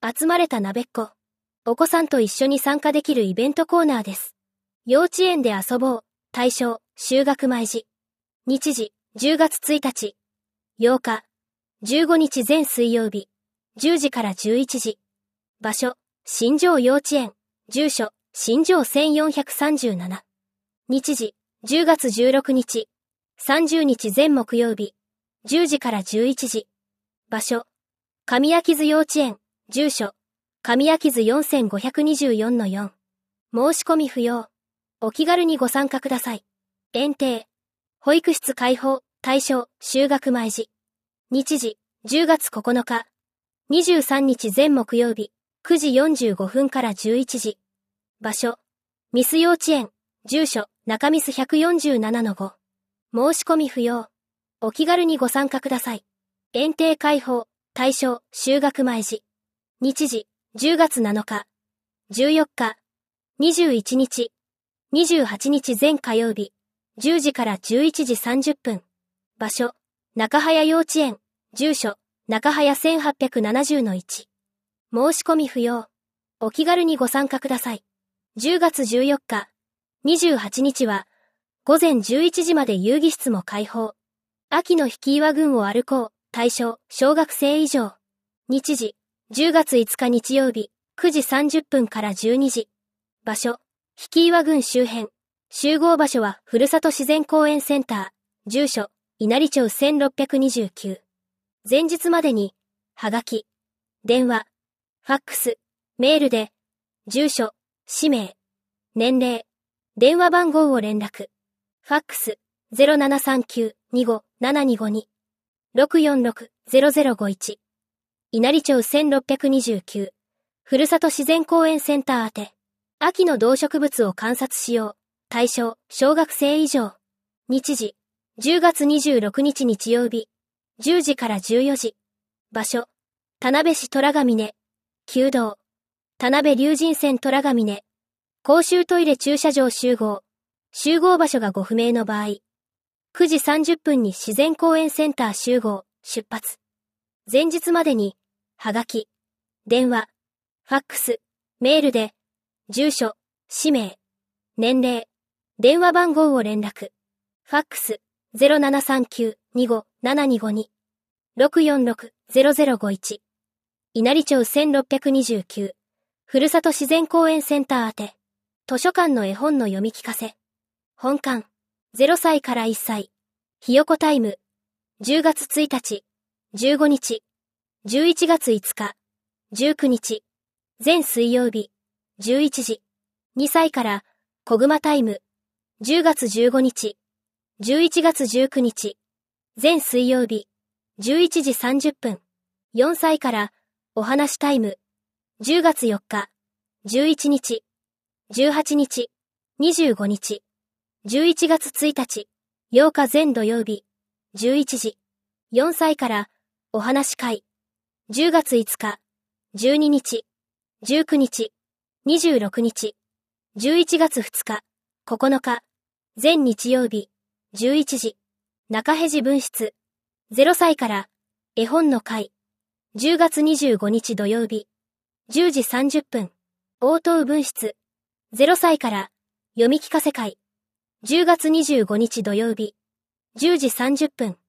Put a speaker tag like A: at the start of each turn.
A: 集まれたなべっこ。お子さんと一緒に参加できるイベントコーナーです。幼稚園で遊ぼう。対象、就学前時。日時、10月1日。8日。15日全水曜日。10時から11時。場所、新庄幼稚園。住所、新庄1437。日時、10月16日。30日全木曜日。10時から11時。場所、上秋津幼稚園。住所、上秋津 4524-4。申し込み不要。お気軽にご参加ください。園庭。保育室開放。対象、就学前時。日時、10月9日。23日全木曜日。9時45分から11時。場所、ミス幼稚園。住所、中ミス 147-5。申し込み不要。お気軽にご参加ください。園庭開放。対象、就学前時。日時、10月7日。14日。21日。28日全火曜日。10時から11時30分。場所、中早幼稚園。住所、中早 1870-1。申し込み不要。お気軽にご参加ください。10月14日。28日は、午前11時まで遊戯室も開放。秋の引岩群を歩こう。対象、小学生以上。日時、10月5日日曜日、9時30分から12時。場所、引岩群周辺。集合場所は、ふるさと自然公園センター。住所、稲荷町1629。前日までに、はがき、電話、ファックス、メールで、住所、氏名、年齢、電話番号を連絡。ファックス、0739-25-7252。646-0051。稲荷町1629。ふるさと自然公園センター宛て。秋の動植物を観察しよう。対象、小学生以上。日時、10月26日日曜日。10時から14時。場所、田辺市虎ヶ峰。旧道。田辺龍神線虎ヶ峰。公衆トイレ駐車場集合。集合場所がご不明の場合。9時30分に自然公園センター集合、出発。前日までに、はがき、電話、ファックス、メールで、住所、氏名、年齢、電話番号を連絡。ファックス、0739-25-7252。646-0051。稲荷町1629。ふるさと自然公園センター宛て。図書館の絵本の読み聞かせ。本館。0歳から1歳。ひよこタイム。10月1日。15日。11月5日。19日。全水曜日。11時。2歳から、こぐまタイム。10月15日。11月19日。全水曜日。11時30分。4歳から、お話タイム。10月4日。11日。18日。25日。11月1日。8日全土曜日。11時。4歳から、お話会。10月5日。12日。19日。26日。11月2日。9日。全日曜日。11時。中辺路分室。0歳から、絵本の会。10月25日土曜日。10時30分。応答分室。0歳から、読み聞かせ会。10月25日土曜日。10時30分。